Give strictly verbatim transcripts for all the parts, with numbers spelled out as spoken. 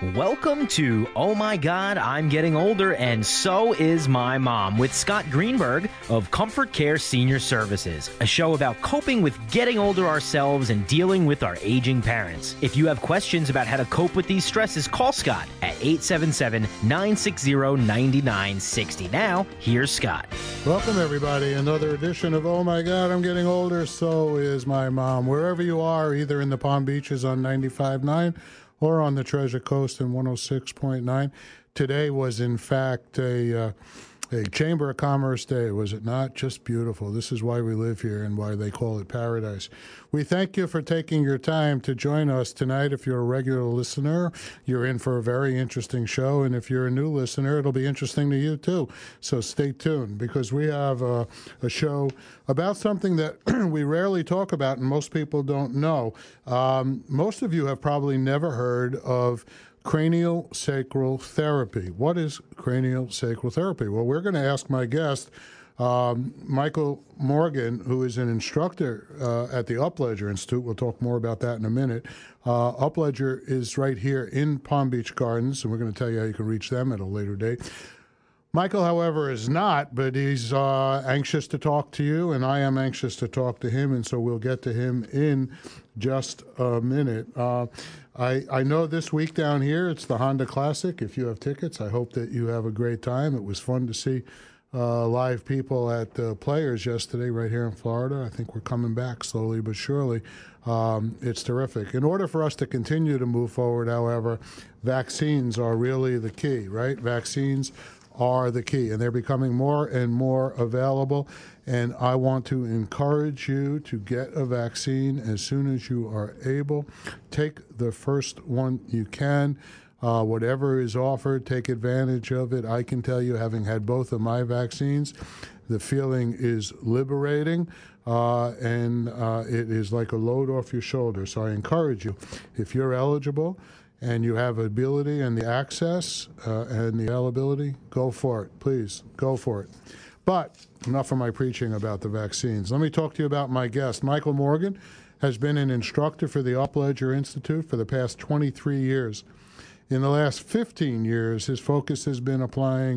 Welcome to Oh My God, I'm Getting Older and So Is My Mom with Scott Greenberg of Comfort Care Senior Services, a show about coping with getting older ourselves and dealing with our aging parents. If you have questions about how to cope with these stresses, call Scott at eight seven seven, nine six zero, nine nine six zero. Now, here's Scott. Welcome, everybody. Another edition of Oh My God, I'm Getting Older, So Is My Mom. Wherever you are, either in the Palm Beaches on ninety-five point nine or on the Treasure Coast in one oh six point nine. Today was, in fact, a, uh, a Chamber of Commerce day, was it not? Just beautiful. This is why we live here and why they call it paradise. We thank you for taking your time to join us tonight. If you're a regular listener, you're in for a very interesting show. And if you're a new listener, it'll be interesting to you, too. So stay tuned, because we have a, a show about something that we rarely talk about and most people don't know. Um, most of you have probably never heard of cranial sacral therapy. What is cranial sacral therapy? Well, we're going to ask my guest, um, Michael Morgan, who is an instructor uh, at the Upledger Institute. We'll talk more about that in a minute. Uh, Upledger is right here in Palm Beach Gardens, and we're going to tell you how you can reach them at a later date. Michael, however, is not, but he's uh, anxious to talk to you, and I am anxious to talk to him, and so we'll get to him in just a minute. Uh, I, I know this week down here it's the Honda Classic. If you have tickets, I hope that you have a great time. It was fun to see uh, live people at the Players yesterday right here in Florida. I think we're coming back slowly but surely. Um, it's terrific. In order for us to continue to move forward, however, vaccines are really the key, right? Vaccines are the key, and they're becoming more and more available. And I want to encourage you to get a vaccine as soon as you are able. Take the first one you can. Uh, whatever is offered, take advantage of it. I can tell you, having had both of my vaccines, the feeling is liberating, uh, and uh, it is like a load off your shoulder. So I encourage you, if you're eligible, and you have ability and the access uh, and the availability, go for it. Please, go for it. But enough of my preaching about the vaccines. Let me talk to you about my guest. Michael Morgan has been an instructor for the Upledger Institute for the past twenty-three years. In the last fifteen years, his focus has been applying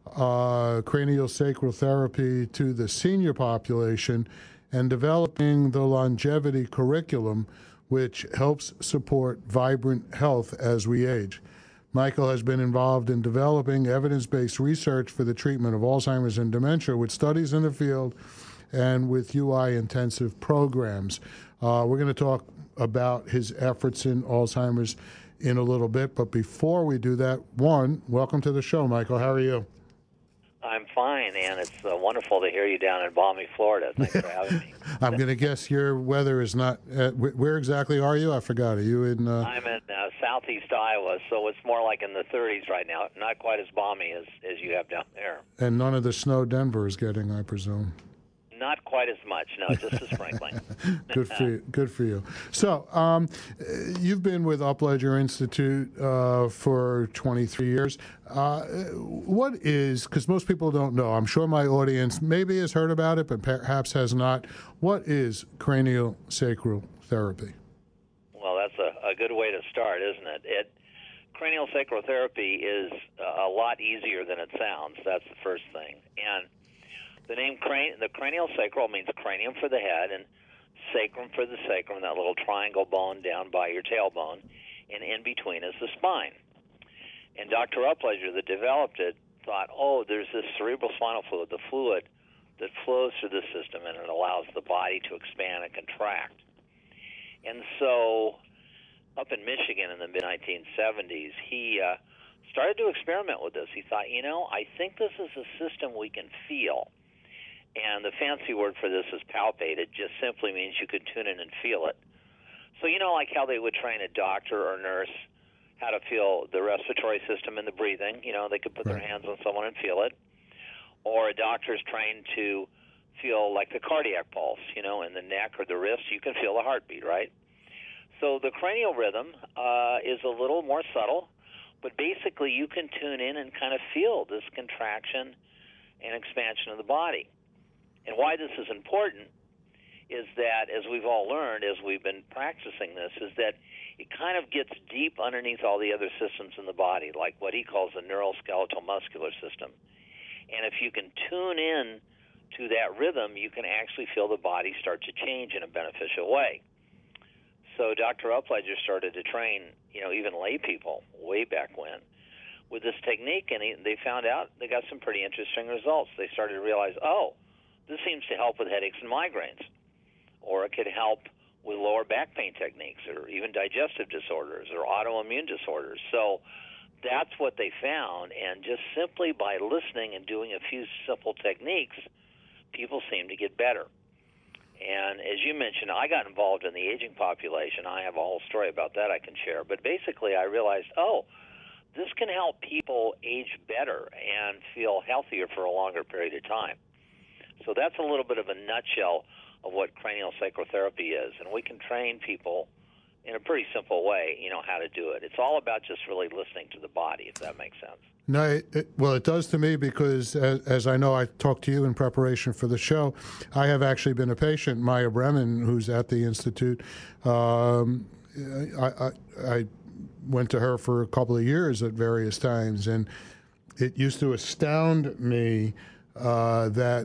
uh, cranial sacral therapy to the senior population and developing the longevity curriculum, which helps support vibrant health as we age. Michael has been involved in developing evidence-based research for the treatment of Alzheimer's and dementia with studies in the field and with U I intensive programs. Uh, we're going to talk about his efforts in Alzheimer's in a little bit, but before we do that, one, welcome to the show, Michael. How are you? I'm fine, and it's uh, wonderful to hear you down in balmy Florida. Thanks for having me. I'm going to guess your weather is not... Uh, where exactly are you? I forgot. Are you in... Uh... I'm in uh, southeast Iowa, so it's more like in the thirties right now. Not quite as balmy as, as you have down there. And none of the snow Denver is getting, I presume. Not quite as much, no, just a sprinkling. Good for you. Good for you. So, um, you've been with Upledger Institute uh, for twenty-three years. Uh, what is, because most people don't know, I'm sure my audience maybe has heard about it, but perhaps has not. What is cranial sacral therapy? Well, that's a, a good way to start, isn't it? It cranial sacral therapy is a lot easier than it sounds. That's the first thing. And the name crane, the cranial sacral means cranium for the head and sacrum for the sacrum, that little triangle bone down by your tailbone, and in between is the spine. And Doctor Upledger, that developed it, thought, oh, there's this cerebral spinal fluid, the fluid that flows through the system, and it allows the body to expand and contract. And so up in Michigan in the mid nineteen seventies, he uh, started to experiment with this. He thought, you know, I think this is a system we can feel. And the fancy word for this is palpate. It just simply means you could tune in and feel it. So you know like how they would train a doctor or nurse how to feel the respiratory system and the breathing. You know, they could put Right. their hands on someone and feel it. Or a doctor's trained to feel like the cardiac pulse, you know, in the neck or the wrist. You can feel the heartbeat, right? So the cranial rhythm uh, is a little more subtle, but basically you can tune in and kind of feel this contraction and expansion of the body. And why this is important is that, as we've all learned, as we've been practicing this, is that it kind of gets deep underneath all the other systems in the body, like what he calls the neuroskeletal muscular system. And if you can tune in to that rhythm, you can actually feel the body start to change in a beneficial way. So Doctor Upledger started to train, you know, even lay people way back when with this technique, and he, they found out they got some pretty interesting results. They started to realize, oh, this seems to help with headaches and migraines, or it could help with lower back pain techniques, or even digestive disorders or autoimmune disorders. So that's what they found, and just simply by listening and doing a few simple techniques, people seem to get better. And as you mentioned, I got involved in the aging population. I have a whole story about that I can share. But basically, I realized, oh, this can help people age better and feel healthier for a longer period of time. So that's a little bit of a nutshell of what cranial sacral therapy is. And we can train people in a pretty simple way, you know, how to do it. It's all about just really listening to the body, if that makes sense. No, it, it, well, it does to me because, as, as I know, I talked to you in preparation for the show. I have actually been a patient, Maya Bremen, who's at the Institute. Um, I, I, I went to her for a couple of years at various times, and it used to astound me uh, that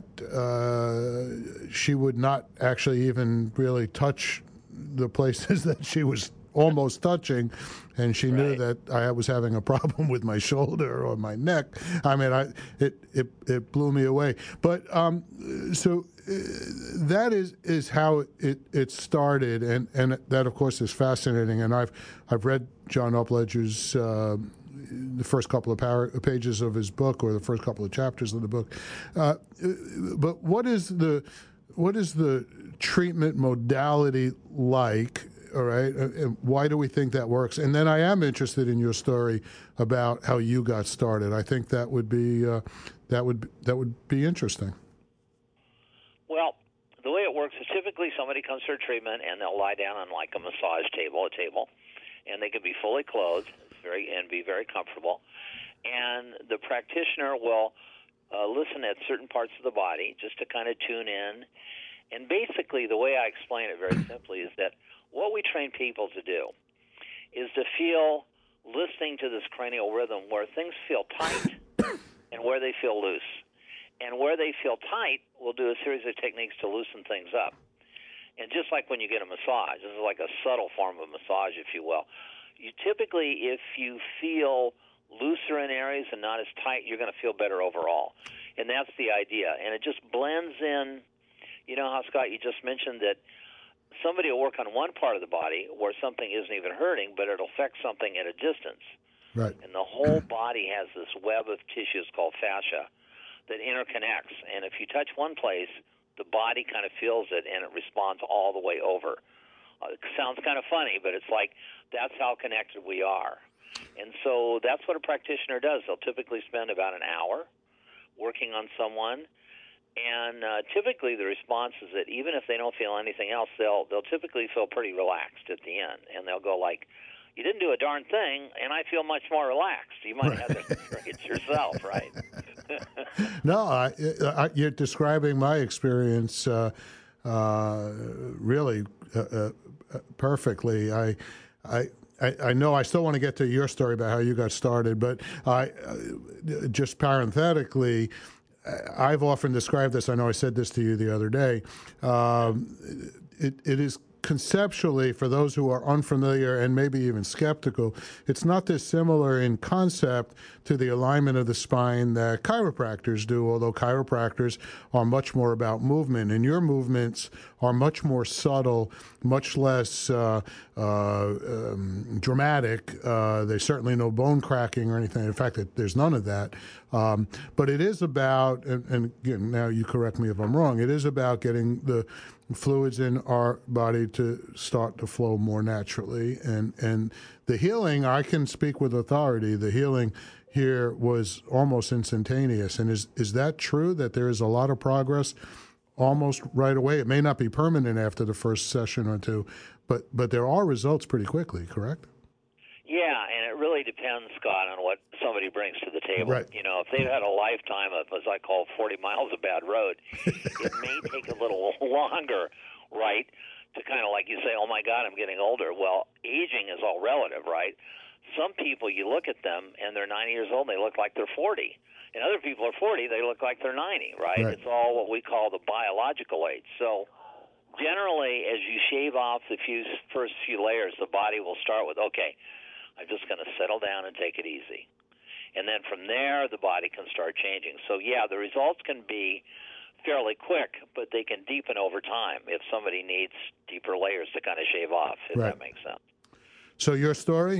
uh, she would not actually even really touch the places that she was almost touching, and she right. knew that I was having a problem with my shoulder or my neck. I mean, I it it, it blew me away. But um, so uh, that is is how it, it started, and, and that of course is fascinating. And I've I've read John Upledger's uh, the first couple of par- pages of his book, or the first couple of chapters of the book. Uh, but what is the what is the treatment modality like? All right, and why do we think that works? And then I am interested in your story about how you got started. I think that would be uh, that would that would be interesting. Well, the way it works is typically somebody comes for treatment and they'll lie down on like a massage table, a table, and they can be fully clothed, very and be very comfortable. And the practitioner will uh, listen at certain parts of the body just to kind of tune in. And basically, the way I explain it very simply is that what we train people to do is to feel, listening to this cranial rhythm, where things feel tight and where they feel loose. And where they feel tight, we'll do a series of techniques to loosen things up. And just like when you get a massage, this is like a subtle form of massage, if you will. You typically, if you feel looser in areas and not as tight, you're going to feel better overall. And that's the idea. And it just blends in. You know how, Scott, you just mentioned that somebody will work on one part of the body where something isn't even hurting, but it'll affect something at a distance. Right. And the whole body has this web of tissues called fascia that interconnects. And if you touch one place, the body kind of feels it, and it responds all the way over. Uh, it sounds kind of funny, but it's like that's how connected we are. And so that's what a practitioner does. They'll typically spend about an hour working on someone. And uh, typically the response is that even if they don't feel anything else, they'll they'll typically feel pretty relaxed at the end. And they'll go like, you didn't do a darn thing, and I feel much more relaxed. You might have that experience yourself, right? No, I, I, you're describing my experience uh, uh, really uh, uh, perfectly. I, I, I know I still want to get to your story about how you got started, but I uh, just parenthetically, I've often described this. I know I said this to you the other day. Um, it, it is conceptually, for those who are unfamiliar and maybe even skeptical, it's not dissimilar in concept to the alignment of the spine that chiropractors do, although chiropractors are much more about movement. And your movements are much more subtle, much less uh, uh, um, dramatic. Uh, there's certainly no bone cracking or anything. In fact, it, there's none of that. Um, but it is about, and, and again, now you correct me if I'm wrong, it is about getting the fluids in our body to start to flow more naturally. And, and the healing, I can speak with authority, the healing here was almost instantaneous. And is, is that true, that there is a lot of progress almost right away? It may not be permanent after the first session or two, but, but there are results pretty quickly, correct? Yeah, and it really depends, Scott, on what somebody brings to the table. Right. You know, if they've had a lifetime of, as I call, forty miles of bad road, it may take a little longer. right? To kind of like you say, oh my God, I'm getting older. Well, aging is all relative, right? Some people, you look at them and they're ninety years old, and they look like they're forty. And other people are forty, they look like they're ninety, right? Right. It's all what we call the biological age. So generally, as you shave off the few first few layers, the body will start with, okay, I'm just going to settle down and take it easy. And then from there, the body can start changing. So, yeah, the results can be fairly quick, but they can deepen over time if somebody needs deeper layers to kind of shave off, if Right. that makes sense. So your story?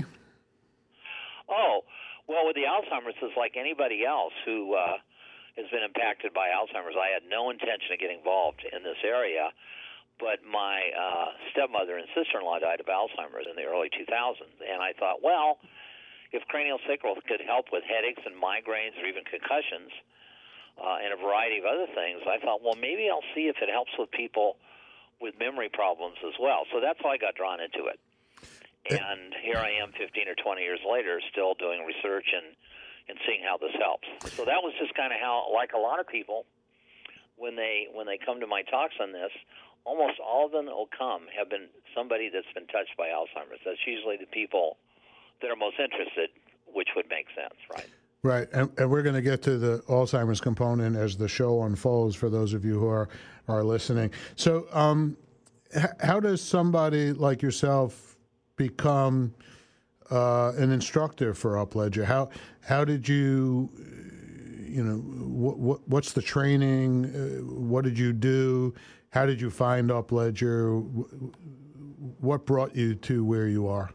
Oh, well, with the Alzheimer's, it's like anybody else who uh, has been impacted by Alzheimer's. I had no intention of getting involved in this area, but my uh, stepmother and sister-in-law died of Alzheimer's in the early two thousands, and I thought, well, if cranial sacral could help with headaches and migraines or even concussions uh, and a variety of other things, I thought, well, maybe I'll see if it helps with people with memory problems as well. So that's how I got drawn into it. And here I am fifteen or twenty years later still doing research and, and seeing how this helps. So that was just kind of how, like a lot of people, when they when they come to my talks on this, almost all of them that will come have been somebody that's been touched by Alzheimer's. That's usually the people that are most interested, which would make sense, right? Right, and, and we're going to get to the Alzheimer's component as the show unfolds for those of you who are, are listening. So um, h- how does somebody like yourself become uh, an instructor for Upledger? How how did you, you know, what, what what's the training? Uh, what did you do? How did you find Upledger? What brought you to where you are?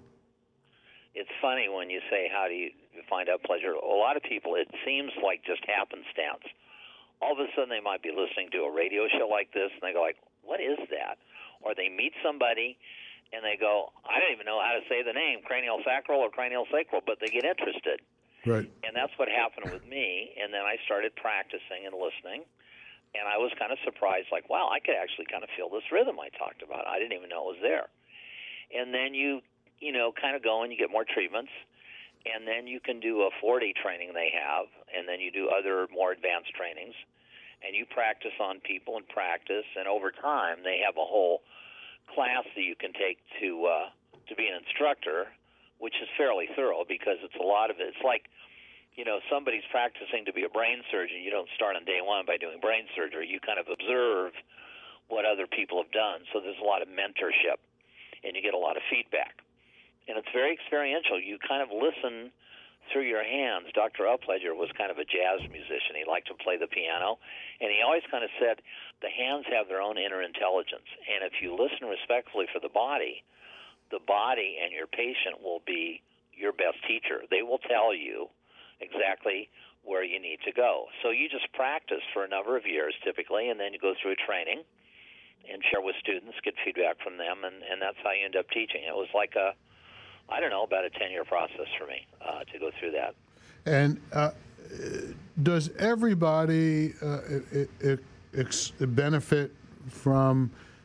It's funny when you say, how do you find Upledger? A lot of people, it seems like just happenstance. All of a sudden they might be listening to a radio show like this, and they go like, what is that? Or they meet somebody, and they go, I don't even know how to say the name, cranial sacral or cranial sacral, but they get interested. Right. And that's what happened with me, and then I started practicing and listening, and I was kind of surprised, like, wow, I could actually kind of feel this rhythm I talked about. I didn't even know it was there. And then you, you know, kind of go and you get more treatments, and then you can do a four D training they have, and then you do other more advanced trainings, and you practice on people and practice, and over time they have a whole class that you can take to uh, to be an instructor, which is fairly thorough because it's a lot of it. It's like, you know, somebody's practicing to be a brain surgeon. You don't start on day one by doing brain surgery. You kind of observe what other people have done. So there's a lot of mentorship, and you get a lot of feedback. And it's very experiential. You kind of listen through your hands. Doctor Upledger was kind of a jazz musician. He liked to play the piano, and he always kind of said the hands have their own inner intelligence, and if you listen respectfully for the body, the body and your patient will be your best teacher. They will tell you exactly where you need to go. So you just practice for a number of years typically, and then you go through a training and share with students, get feedback from them, and, and that's how you end up teaching. It was like a, I don't know, about a ten-year process for me uh, to go through that. And uh, does everybody uh, it, it, ex- benefit from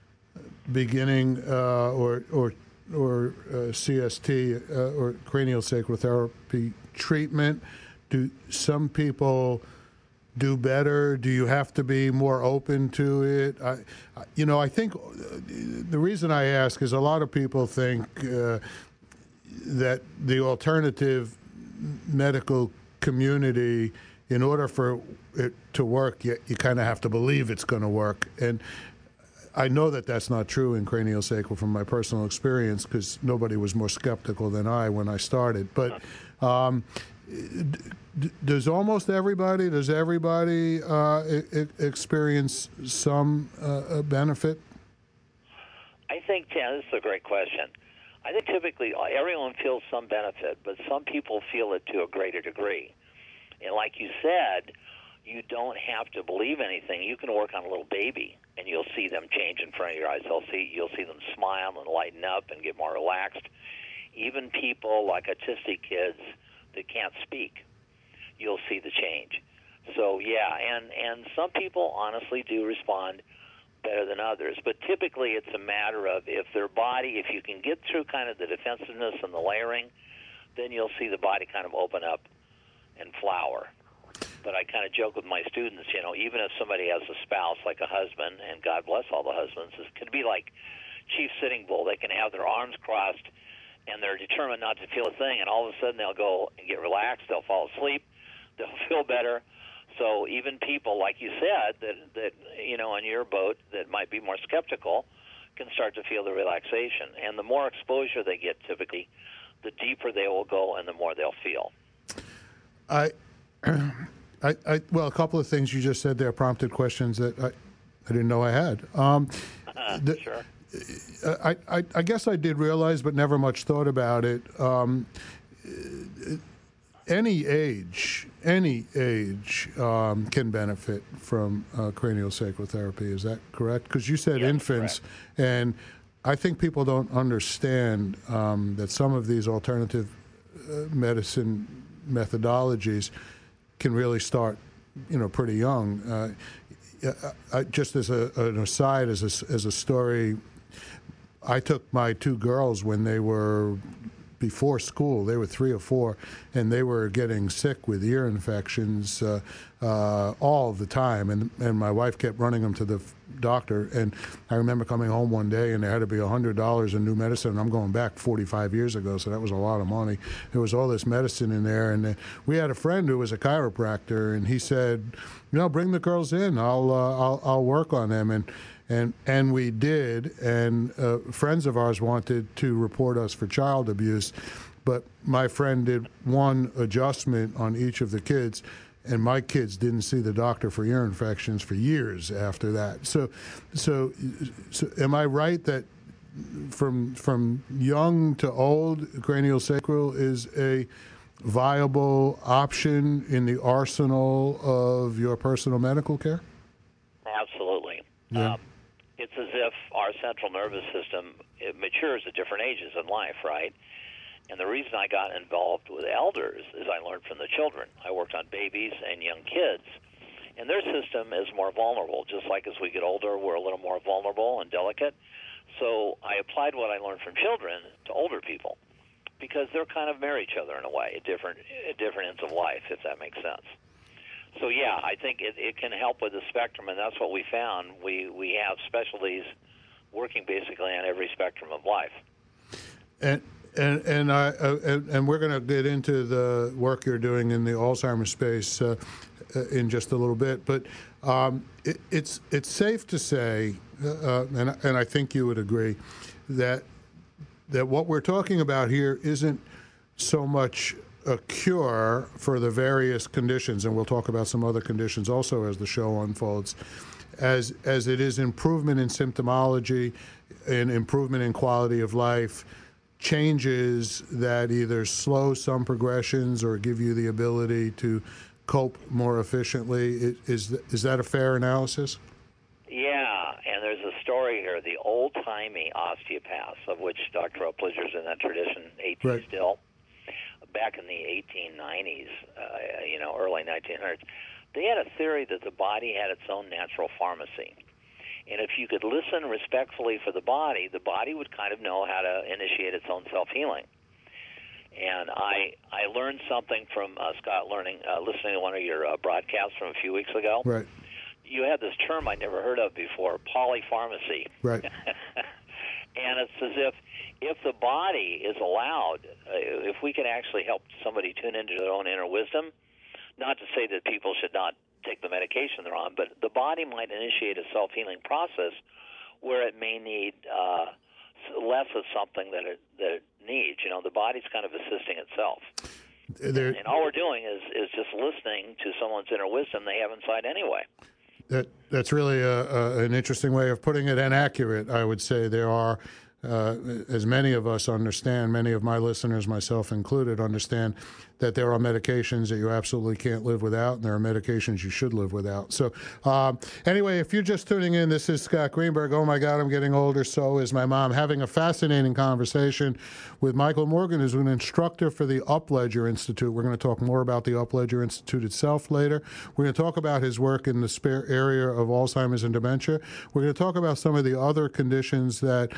beginning uh, or or or uh, C S T uh, or cranial sacral therapy treatment? Do some people do better? Do you have to be more open to it? I, you know, I think the reason I ask is a lot of people think uh, that the alternative medical community, in order for it to work, you, you kind of have to believe it's going to work. And I know that that's not true in cranial sacral from my personal experience, because nobody was more skeptical than I when I started. But um, d- does almost everybody, does everybody uh, I- experience some uh, benefit? I think, Tim, this is a great question. I think typically everyone feels some benefit, but some people feel it to a greater degree. And like you said, you don't have to believe anything. You can work on a little baby, and you'll see them change in front of your eyes. They'll see, you'll see them smile and lighten up and get more relaxed. Even people like autistic kids that can't speak, you'll see the change. So, yeah, and, and some people honestly do respond better than others. But typically it's a matter of if their body, if you can get through kind of the defensiveness and the layering, then you'll see the body kind of open up and flower. but I kind of joke with my students, you know, even if somebody has a spouse like a husband, and God bless all the husbands, it could be like Chief Sitting Bull. They can have their arms crossed, and they're determined not to feel a thing, and all of a sudden they'll go and get relaxed, they'll fall asleep, they'll feel better. So even people, like you said, that, that you know, on your boat that might be more skeptical can start to feel the relaxation. And the more exposure they get, typically, the deeper they will go and the more they'll feel. I, I, I well, a couple of things you just said there prompted questions that I, I didn't know I had. Um, uh, the, sure. I, I, I guess I did realize, but never much thought about it. Um, any age, any age um, can benefit from uh, craniosacral therapy. Is that correct? Because you said yes, infants, correct. And I think people don't understand um, that some of these alternative uh, medicine methodologies can really start, you know, pretty young. Uh, I, just as a, an aside, as a, as a story, I took my two girls when they were before school. They were three or four, and they were getting sick with ear infections uh, uh, all the time. And and my wife kept running them to the doctor. And I remember coming home one day, and there had to be one hundred dollars in new medicine. And I'm going back forty-five years ago, so that was a lot of money. There was all this medicine in there. And uh, we had a friend who was a chiropractor, and he said, you know, bring the girls in. I'll uh, I'll, I'll work on them. And And and we did, and uh, friends of ours wanted to report us for child abuse, but my friend did one adjustment on each of the kids, and my kids didn't see the doctor for ear infections for years after that. So, so, so am I right that from from young to old, craniosacral is a viable option in the arsenal of your personal medical care? Absolutely. Yeah. Um, It's as if our central nervous system it matures at different ages in life, right? And the reason I got involved with elders is I learned from the children. I worked on babies and young kids, and their system is more vulnerable. Just like as we get older, we're a little more vulnerable and delicate. So I applied what I learned from children to older people because they're kind of mirror each other in a way at different, at different ends of life, if that makes sense. So, yeah, I think it, it can help with the spectrum, and that's what we found. We we have specialties working basically on every spectrum of life. And and and, I, uh, and, and we're going to get into the work you're doing in the Alzheimer's space uh, in just a little bit. But um, it, it's it's safe to say, uh, and and I think you would agree, that that what we're talking about here isn't so much a cure for the various conditions, and we'll talk about some other conditions also as the show unfolds, as as it is improvement in symptomology and improvement in quality of life, changes that either slow some progressions or give you the ability to cope more efficiently. Is is that a fair analysis? Yeah, and there's a story here. The old-timey osteopaths, of which Doctor Upledger's in that tradition, AT right. still, back in the eighteen nineties, uh, you know, early nineteen hundreds, they had a theory that the body had its own natural pharmacy. And if you could listen respectfully for the body, the body would kind of know how to initiate its own self-healing. And I I learned something from uh, Scott learning, uh, listening to one of your uh, broadcasts from a few weeks ago. Right. You had this term I'd never heard of before, polypharmacy. Right. And it's as if if the body is allowed, uh, if we can actually help somebody tune into their own inner wisdom, not to say that people should not take the medication they're on, but the body might initiate a self-healing process where it may need uh, less of something that it, that it needs. You know, the body's kind of assisting itself. There, and, and all we're doing is, is just listening to someone's inner wisdom they have inside anyway. That that's really a, a, an interesting way of putting it, and accurate, I would say. There are, uh, as many of us understand, many of my listeners, myself included, understand that there are medications that you absolutely can't live without, and there are medications you should live without. So um, anyway, if you're just tuning in, this is Scott Greenberg. Oh, my God, I'm getting older. So is my mom. Having a fascinating conversation with Michael Morgan, who's an instructor for the Upledger Institute. We're going to talk more about the Upledger Institute itself later. We're going to talk about his work in the spare area of Alzheimer's and dementia. We're going to talk about some of the other conditions that uh,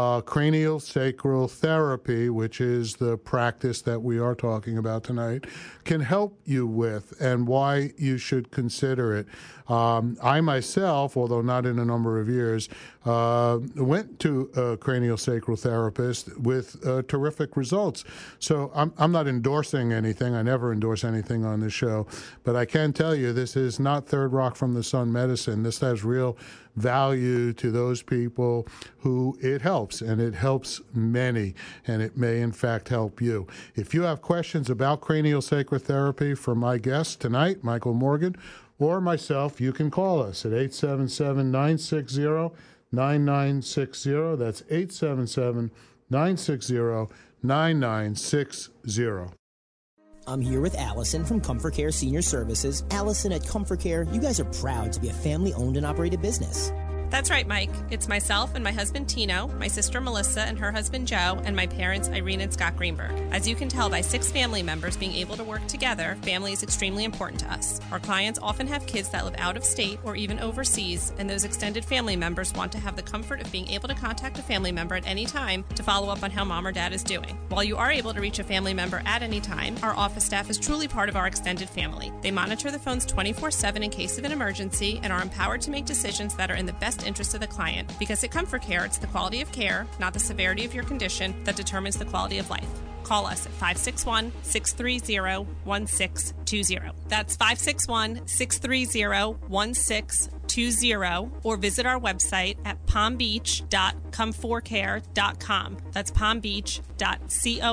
uh, craniosacral therapy, which is the practice that we are talking about tonight, can help you with and why you should consider it. Um, I myself, although not in a number of years, uh, went to a craniosacral therapist with uh, terrific results. So I'm, I'm not endorsing anything. I never endorse anything on this show. But I can tell you this is not third rock from the sun medicine. This has real value to those people who it helps, and it helps many, and it may in fact help you. If you have questions about craniosacral therapy for my guest tonight, Michael Morgan, or myself, you can call us at eight seven seven, nine six zero, nine nine six zero. That's eight seven seven, nine six zero, nine nine six zero. I'm here with Allison from Comfort Care Senior Services. Allison, at Comfort Care, you guys are proud to be a family-owned and operated business. That's right, Mike. It's myself and my husband Tino, my sister Melissa and her husband Joe, and my parents Irene and Scott Greenberg. As you can tell by six family members being able to work together, family is extremely important to us. Our clients often have kids that live out of state or even overseas, and those extended family members want to have the comfort of being able to contact a family member at any time to follow up on how mom or dad is doing. While you are able to reach a family member at any time, our office staff is truly part of our extended family. They monitor the phones twenty-four seven in case of an emergency and are empowered to make decisions that are in the best interest of the client, because at Comfort Care, it's the quality of care, not the severity of your condition, that determines the quality of life. Call us at five six one, six three zero, one six two zero. That's five six one, six three zero, one six two zero, or visit our website at palm beach dot comforcare dot com. That's palm beach dot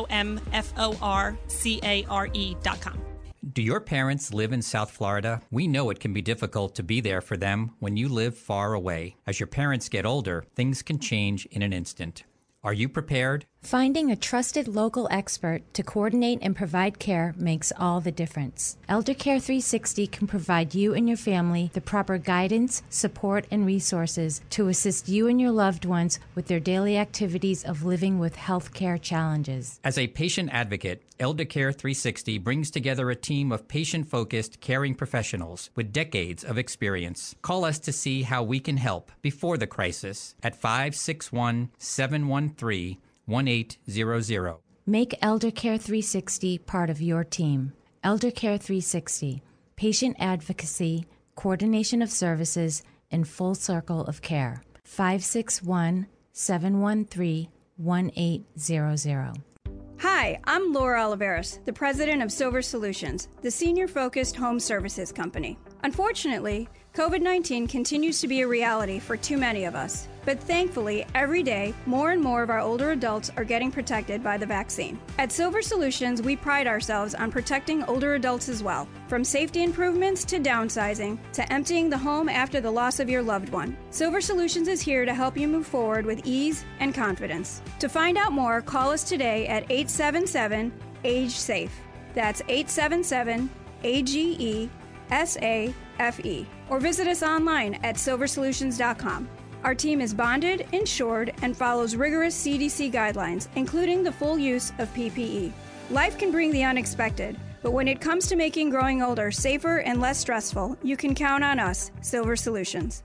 comforcare dot com. Do your parents live in South Florida? We know it can be difficult to be there for them when you live far away. As your parents get older, things can change in an instant. Are you prepared? Finding a trusted local expert to coordinate and provide care makes all the difference. Elder Care three sixty can provide you and your family the proper guidance, support, and resources to assist you and your loved ones with their daily activities of living with health care challenges. As a patient advocate, Elder Care three sixty brings together a team of patient-focused, caring professionals with decades of experience. Call us to see how we can help before the crisis at five six one, seven one three, one eight zero zero. Make Elder Care three sixty part of your team. Elder Care three sixty, patient advocacy, coordination of services, and full circle of care. five six one, seven one three, one eight zero zero. Hi, I'm Laura Oliveris, the president of Silver Solutions, the senior-focused home services company. Unfortunately, COVID nineteen continues to be a reality for too many of us. But thankfully, every day, more and more of our older adults are getting protected by the vaccine. At Silver Solutions, we pride ourselves on protecting older adults as well. From safety improvements to downsizing to emptying the home after the loss of your loved one, Silver Solutions is here to help you move forward with ease and confidence. To find out more, call us today at eight seven seven, A G E SAFE. That's eight seven seven, A G E S A F E. Or visit us online at silver solutions dot com. Our team is bonded, insured, and follows rigorous C D C guidelines, including the full use of P P E. Life can bring the unexpected, but when it comes to making growing older safer and less stressful, you can count on us, Silver Solutions.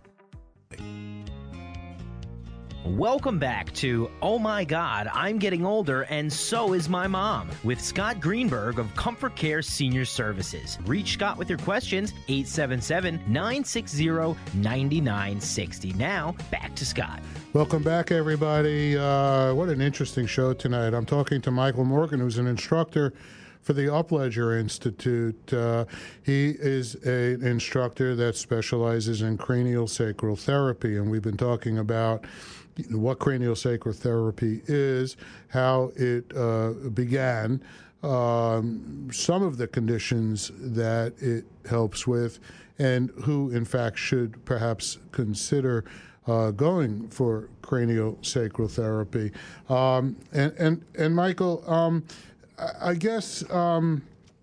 Welcome back to Oh My God, I'm Getting Older and So Is My Mom with Scott Greenberg of Comfort Care Senior Services. Reach Scott with your questions, eight seven seven, nine six zero, nine nine six zero. Now, back to Scott. Welcome back, everybody. Uh, what an interesting show tonight. I'm talking to Michael Morgan, who's an instructor for the Upledger Institute. Uh, he is a, an instructor that specializes in craniosacral therapy, and we've been talking about what craniosacral therapy is, how it uh, began, um, some of the conditions that it helps with, and who, in fact, should perhaps consider uh, going for craniosacral therapy. Um, and, and, and Michael, um, I guess, um,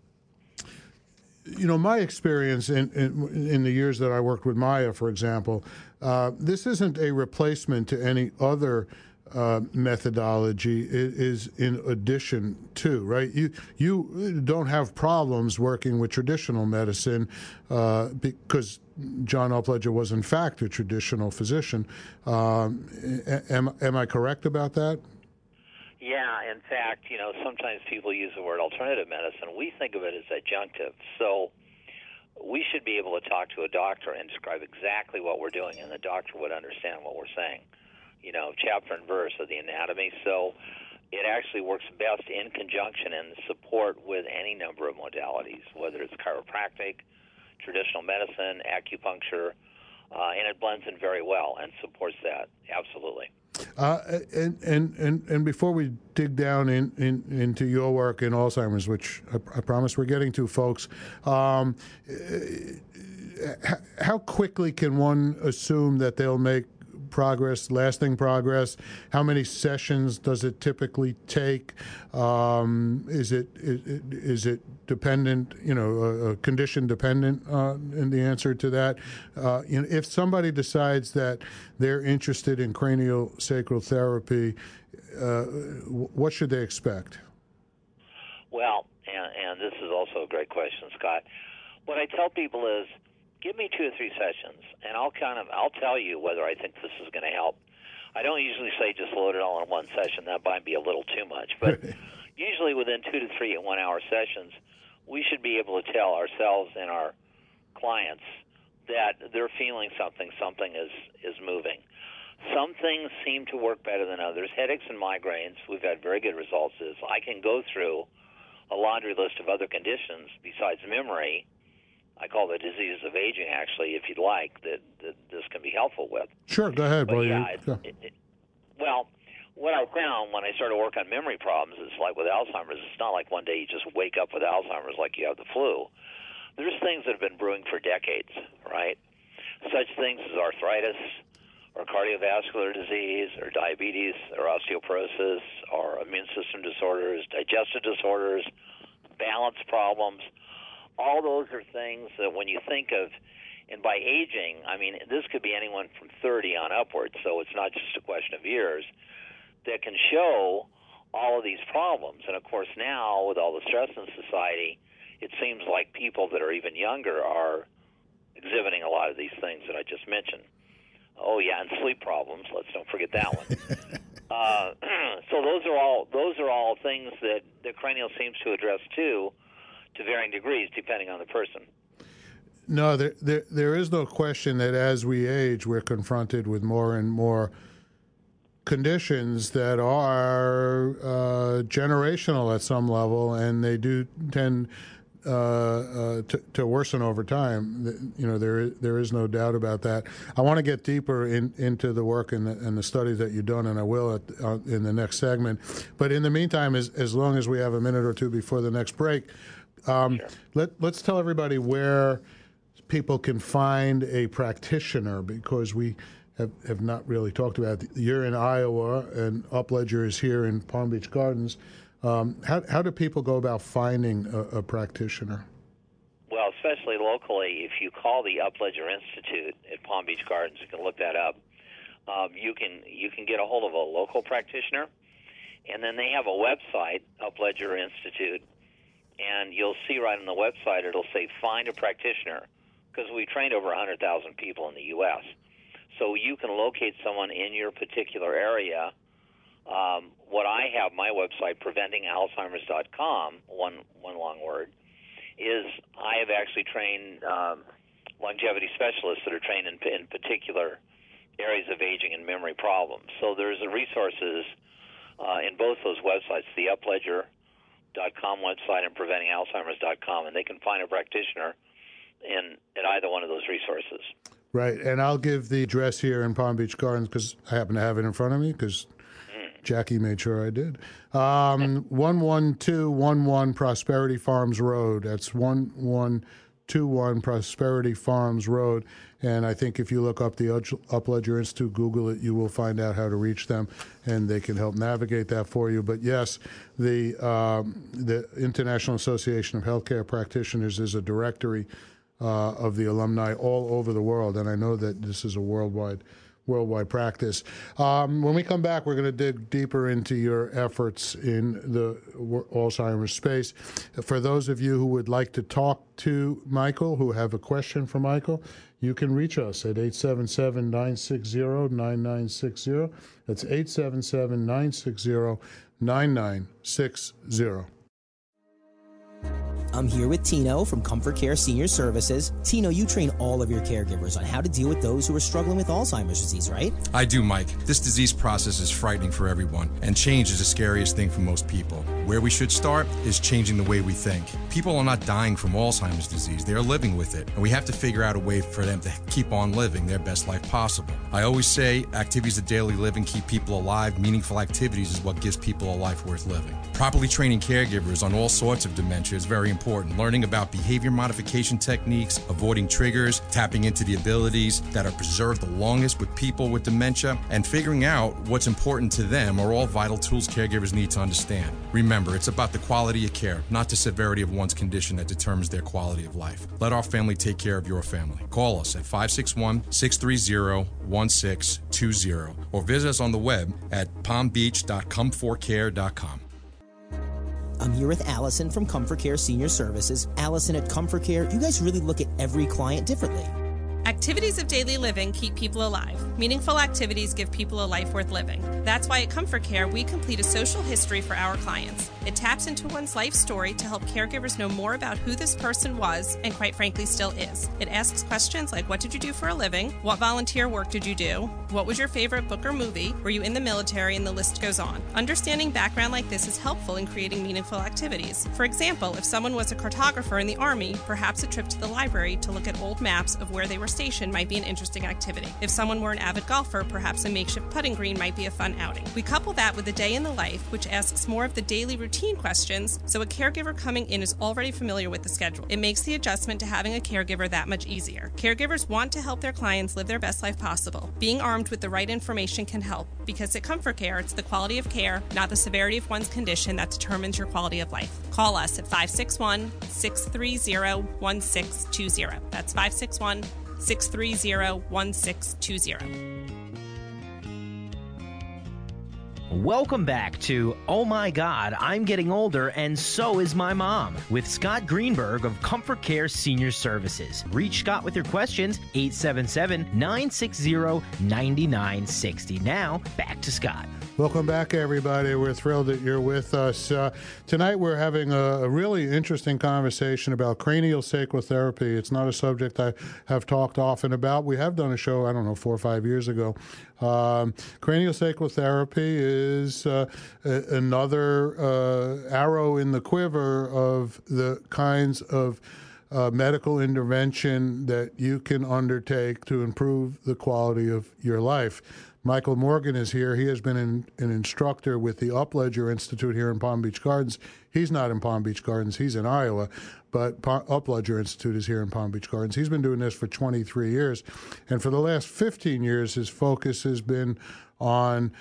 you know, my experience in, in, in the years that I worked with Maya, for example, uh, this isn't a replacement to any other uh, methodology is, is in addition to, right? You you don't have problems working with traditional medicine uh, because John Upledger was in fact a traditional physician. Um, am am I correct about that? Yeah, in fact, you know, sometimes people use the word alternative medicine. We think of it as adjunctive. So we should be able to talk to a doctor and describe exactly what we're doing, and the doctor would understand what we're saying, you know, chapter and verse of the anatomy. So it actually works best in conjunction and support with any number of modalities, whether it's chiropractic, traditional medicine, acupuncture, uh, and it blends in very well and supports that, absolutely. Uh, and, and, and, and before we dig down in, in, into your work in Alzheimer's, which I, I promise we're getting to, folks, um, how quickly can one assume that they'll make progress, lasting progress? How many sessions does it typically take? Um, is it is, is it dependent, you know, uh, condition dependent uh, in the answer to that? Uh, you know, if somebody decides that they're interested in craniosacral therapy, uh, what should they expect? Well, and, and this is also a great question, Scott. What I tell people is, give me two or three sessions, and I'll kind of I'll tell you whether I think this is going to help. I don't usually say just load it all in one session. That might be a little too much. But usually within two to three one-hour sessions, we should be able to tell ourselves and our clients that they're feeling something, something is, is moving. Some things seem to work better than others. Headaches and migraines, we've had very good results. Is I can go through a laundry list of other conditions besides memory. I call the diseases of aging, actually, if you'd like, that, that this can be helpful with. Sure, go ahead. But boy. yeah, it, it, it, well, what I found when I started to work on memory problems is like with Alzheimer's, it's not like one day you just wake up with Alzheimer's like you have the flu. There's things that have been brewing for decades, right? Such things as arthritis or cardiovascular disease or diabetes or osteoporosis or immune system disorders, digestive disorders, balance problems. All those are things that when you think of, and by aging, I mean, this could be anyone from thirty on upwards, so it's not just a question of years, that can show all of these problems. And, of course, now with all the stress in society, it seems like people that are even younger are exhibiting a lot of these things that I just mentioned. Oh, yeah, and sleep problems. Let's don't forget that one. uh, so those are all those are all things that the cranial seems to address, too, to varying degrees, depending on the person. No, there, there, there is no question that as we age, we're confronted with more and more conditions that are uh, generational at some level, and they do tend uh, uh, to, to worsen over time. You know, there is, there is no doubt about that. I want to get deeper in, into the work and the, and the studies that you've done, and I will at, uh, in the next segment. But in the meantime, as, as long as we have a minute or two before the next break, Um, sure. let, let's tell everybody where people can find a practitioner, because we have, have not really talked about it. You're in Iowa, and Upledger is here in Palm Beach Gardens. Um, how, how do people go about finding a, a practitioner? Well, especially locally, if you call the Upledger Institute at Palm Beach Gardens, you can look that up. Um, you can you can get a hold of a local practitioner, and then they have a website, Upledger Institute. And you'll see right on the website, it'll say find a practitioner, because we trained over one hundred thousand people in the U S So you can locate someone in your particular area. Um, what I have, my website, preventing alzheimers dot com, one, one long word, is I have actually trained um, longevity specialists that are trained in, in particular areas of aging and memory problems. So there's the resources uh, in both those websites, the Upledger dot com website and preventing alzheimers dot com, and they can find a practitioner in at either one of those resources. Right, and I'll give the address here in Palm Beach Gardens because I happen to have it in front of me, because mm. Jackie made sure I did. Um, one one two one one Prosperity Farms Road. That's one one two one Prosperity Farms Road. And I think if you look up the Upledger Institute, Google it, you will find out how to reach them, and they can help navigate that for you. But yes, the um, the International Association of Healthcare Practitioners is a directory uh, of the alumni all over the world, and I know that this is a worldwide worldwide practice. Um, when we come back, we're going to dig deeper into your efforts in the Alzheimer's space. For those of you who would like to talk to Michael, who have a question for Michael, you can reach us at eight seven seven, nine six zero, nine nine six zero. That's eight seven seven, nine six zero, nine nine six zero. I'm here with Tino from Comfort Care Senior Services. Tino, you train all of your caregivers on how to deal with those who are struggling with Alzheimer's disease, right? I do, Mike. This disease process is frightening for everyone, and change is the scariest thing for most people. Where we should start is changing the way we think. People are not dying from Alzheimer's disease. They are living with it, and we have to figure out a way for them to keep on living their best life possible. I always say activities of daily living keep people alive. Meaningful activities is what gives people a life worth living. Properly training caregivers on all sorts of dementia is very important. Learning about behavior modification techniques, avoiding triggers, tapping into the abilities that are preserved the longest with people with dementia, and figuring out what's important to them are all vital tools caregivers need to understand. Remember, it's about the quality of care, not the severity of one's condition that determines their quality of life. Let our family take care of your family. Call us at five six one, six three zero, one six two zero or visit us on the web at palm beach dot comfort care dot com. I'm here with Allison from Comfort Care Senior Services. Allison, at Comfort Care, you guys really look at every client differently. Activities of daily living keep people alive. Meaningful activities give people a life worth living. That's why at Comfort Care, we complete a social history for our clients. It taps into one's life story to help caregivers know more about who this person was and, quite frankly, still is. It asks questions like, what did you do for a living? What volunteer work did you do? What was your favorite book or movie? Were you in the military? And the list goes on. Understanding background like this is helpful in creating meaningful activities. For example, if someone was a cartographer in the Army, perhaps a trip to the library to look at old maps of where they were station might be an interesting activity. If someone were an avid golfer, perhaps a makeshift putting green might be a fun outing. We couple that with a day in the life, which asks more of the daily routine questions, so a caregiver coming in is already familiar with the schedule. It makes the adjustment to having a caregiver that much easier. Caregivers want to help their clients live their best life possible. Being armed with the right information can help, because at Comfort Care, it's the quality of care, not the severity of one's condition, that determines your quality of life. Call us at five six one, six three zero, one six two zero. That's five six one, six three zero, one six two zero. Welcome back to Oh My God, I'm Getting Older and So Is My Mom with Scott Greenberg of Comfort Care Senior Services. Reach Scott with your questions, eight seven seven, nine six zero, nine nine six zero. Now, back to Scott. Welcome back, everybody. We're thrilled that you're with us. Uh, tonight we're having a, a really interesting conversation about cranial sacral therapy. It's not a subject I have talked often about. We have done a show, I don't know, four or five years ago. Um, cranial sacral therapy is uh, a, another uh, arrow in the quiver of the kinds of uh, medical intervention that you can undertake to improve the quality of your life. Michael Morgan is here. He has been an, an instructor with the Upledger Institute here in Palm Beach Gardens. He's not in Palm Beach Gardens. He's in Iowa, but pa- Upledger Institute is here in Palm Beach Gardens. He's been doing this for twenty-three years, and for the last fifteen years, his focus has been on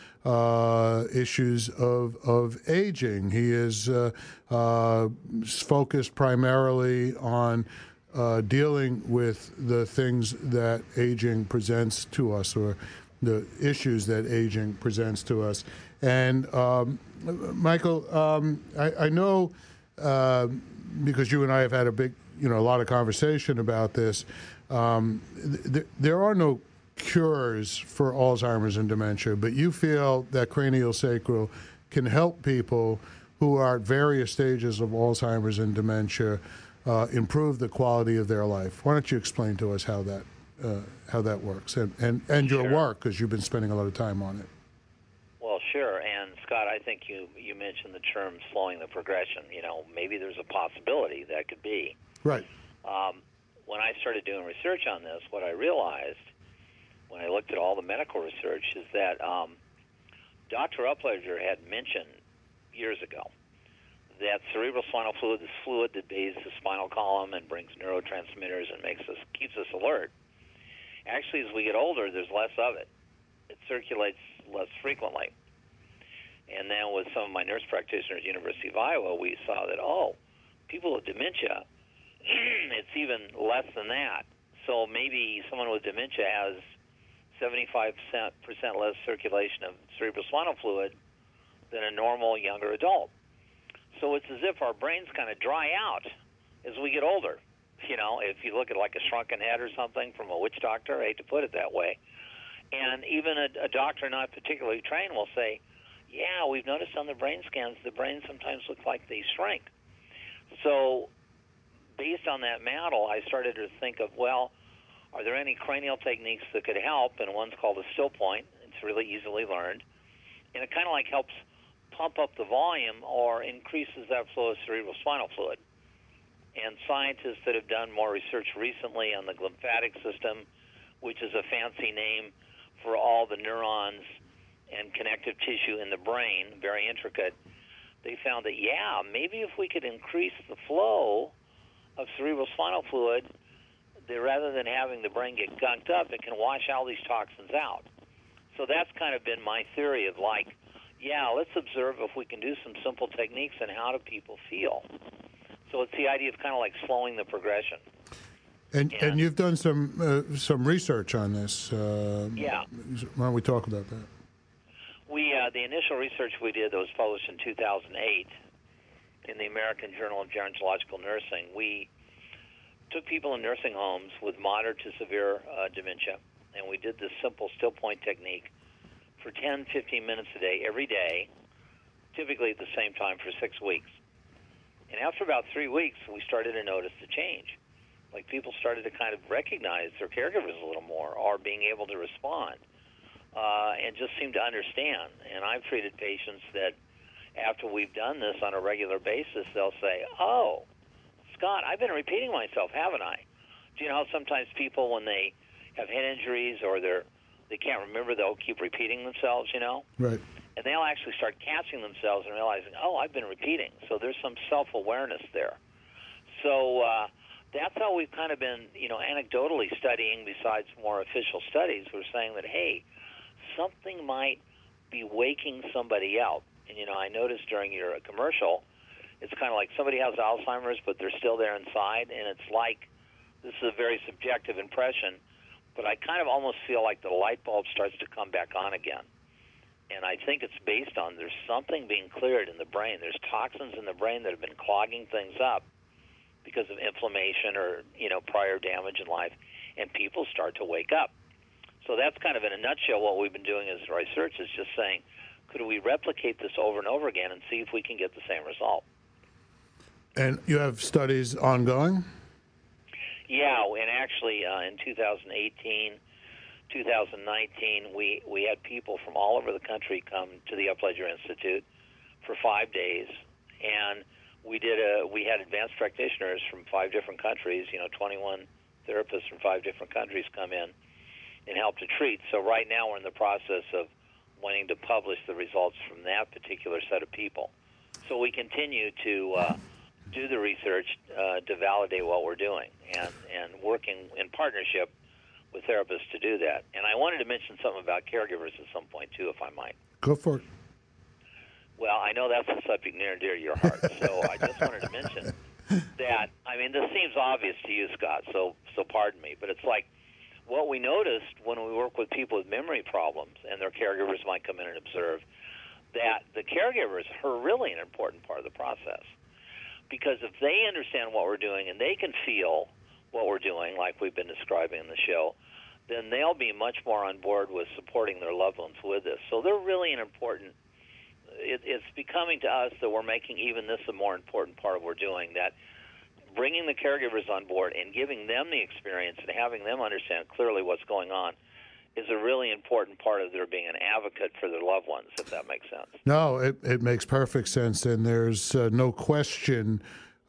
uh, issues of of aging. He is uh, uh, focused primarily on uh, dealing with the things that aging presents to us, or the issues that aging presents to us. And um, Michael, um, I, I know uh, because you and I have had a big, you know, a lot of conversation about this. Um, th- there are no cures for Alzheimer's and dementia, but you feel that cranial sacral can help people who are at various stages of Alzheimer's and dementia uh, improve the quality of their life. Why don't you explain to us how that Uh, how that works, and, and, and your Sure. work, because you've been spending a lot of time on it. Well, sure. And, Scott, I think you, you mentioned the term slowing the progression. You know, maybe there's a possibility that could be. Right. Um, when I started doing research on this, what I realized when I looked at all the medical research is that um, Doctor Upledger had mentioned years ago that cerebral spinal fluid, this fluid that bathes the spinal column and brings neurotransmitters and makes us keeps us alert. Actually, as we get older, there's less of it. It circulates less frequently. And then with some of my nurse practitioners at the University of Iowa, we saw that, oh, people with dementia, it's even less than that. So maybe someone with dementia has seventy-five percent less circulation of cerebrospinal fluid than a normal younger adult. So it's as if our brains kind of dry out as we get older. You know, if you look at like a shrunken head or something from a witch doctor, I hate to put it that way. And even a, a doctor not particularly trained will say, yeah, we've noticed on the brain scans the brain sometimes looks like they shrink. So based on that model, I started to think of, well, are there any cranial techniques that could help? And one's called a still point. It's really easily learned. And it kind of like helps pump up the volume or increases that flow of cerebrospinal fluid. And scientists that have done more research recently on the glymphatic system, which is a fancy name for all the neurons and connective tissue in the brain, very intricate, they found that, yeah, maybe if we could increase the flow of cerebrospinal fluid, that rather than having the brain get gunked up, it can wash all these toxins out. So that's kind of been my theory of like, yeah, let's observe if we can do some simple techniques and how do people feel. So it's the idea of kind of like slowing the progression. And and, and you've done some uh, some research on this. Uh, yeah. Why don't we talk about that? We uh, the initial research we did that was published in two thousand eight in the American Journal of Gerontological Nursing. We took people in nursing homes with moderate to severe uh, dementia, and we did this simple still point technique for ten, fifteen minutes a day, every day, typically at the same time for six weeks. And after about three weeks, we started to notice the change. Like people started to kind of recognize their caregivers a little more or being able to respond uh, and just seem to understand. And I've treated patients that after we've done this on a regular basis, they'll say, oh, Scott, I've been repeating myself, haven't I? Do you know how sometimes people, when they have head injuries or they're, they can't remember, they'll keep repeating themselves, you know? Right. And they'll actually start catching themselves and realizing, oh, I've been repeating. So there's some self-awareness there. So uh, that's how we've kind of been, you know, anecdotally studying besides more official studies. We're saying that, hey, something might be waking somebody out. And, you know, I noticed during your commercial, it's kind of like somebody has Alzheimer's, but they're still there inside. And it's like, this is a very subjective impression, but I kind of almost feel like the light bulb starts to come back on again. And I think it's based on there's something being cleared in the brain. There's toxins in the brain that have been clogging things up because of inflammation or, you know, prior damage in life, and people start to wake up. So that's kind of in a nutshell what we've been doing as research is just saying, could we replicate this over and over again and see if we can get the same result? And you have studies ongoing? Yeah, and actually uh, in two thousand eighteen, two thousand nineteen, we, we had people from all over the country come to the Upledger Institute for five days, and we did a we had advanced practitioners from five different countries, you know, twenty-one therapists from five different countries come in and help to treat. So right now we're in the process of wanting to publish the results from that particular set of people. So we continue to uh, do the research uh, to validate what we're doing and, and working in partnership with therapists to do that. And I wanted to mention something about caregivers at some point, too, if I might. Go for it. Well, I know that's a subject near and dear to your heart, so I just wanted to mention that, I mean, this seems obvious to you, Scott, so so pardon me, but it's like what we noticed when we work with people with memory problems and their caregivers might come in and observe, that the caregivers are really an important part of the process. Because if they understand what we're doing and they can feel what we're doing, like we've been describing in the show, then they'll be much more on board with supporting their loved ones with this. So they're really an important, it, it's becoming to us that we're making even this a more important part of what we're doing, that bringing the caregivers on board and giving them the experience and having them understand clearly what's going on is a really important part of their being an advocate for their loved ones, if that makes sense. No, it, it makes perfect sense, and there's uh, no question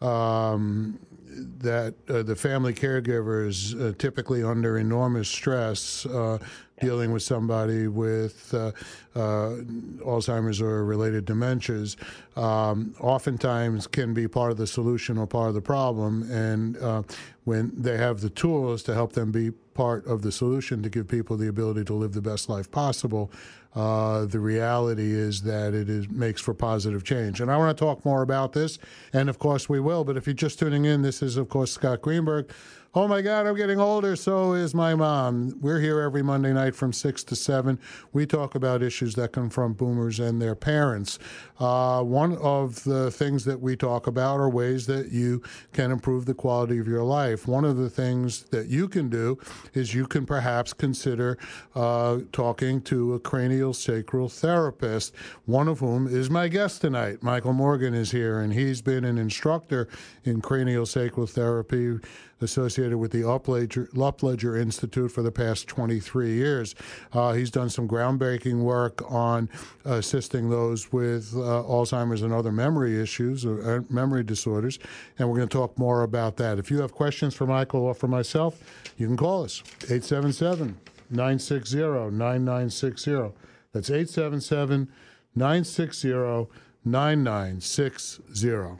um, that uh, the family caregiver is uh, typically under enormous stress uh, dealing with somebody with uh, uh, Alzheimer's or related dementias. Um, oftentimes can be part of the solution or part of the problem, and uh, when they have the tools to help them be part of the solution to give people the ability to live the best life possible, uh, the reality is that it is makes for positive change. And I want to talk more about this, and of course we will, but if you're just tuning in, this is, of course, Scott Greenberg Oh my God, I'm getting older, so is my mom. We're here every Monday night from six to seven. We talk about issues that confront boomers and their parents. Uh, one of the things that we talk about are ways that you can improve the quality of your life. One of the things that you can do is you can perhaps consider uh, talking to a craniosacral therapist, one of whom is my guest tonight. Michael Morgan is here, and he's been an instructor in craniosacral therapy associated with the Upledger, Upledger Institute for the past twenty-three years. Uh, he's done some groundbreaking work on assisting those with uh, Alzheimer's and other memory issues or uh, memory disorders, and we're going to talk more about that. If you have questions for Michael or for myself, you can call us, eight seven seven, nine six zero, nine nine six zero. That's eight seven seven, nine six zero, nine nine six zero.